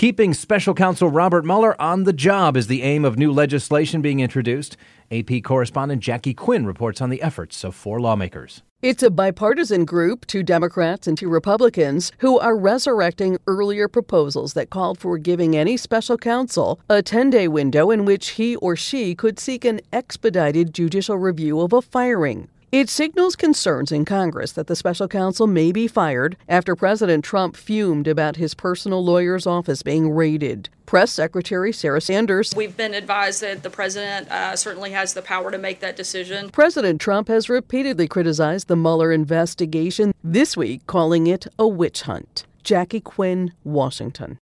Keeping Special Counsel Robert Mueller on the job is the aim of new legislation being introduced. AP correspondent Jackie Quinn reports on the efforts of 4 lawmakers. It's a bipartisan group, 2 Democrats and 2 Republicans, who are resurrecting earlier proposals that called for giving any special counsel a 10-day window in which he or she could seek an expedited judicial review of a firing. It signals concerns in Congress that the special counsel may be fired after President Trump fumed about his personal lawyer's office being raided. Press Secretary Sarah Sanders. We've been advised that the president certainly has the power to make that decision. President Trump has repeatedly criticized the Mueller investigation, this week calling it a witch hunt. Jackie Quinn, Washington.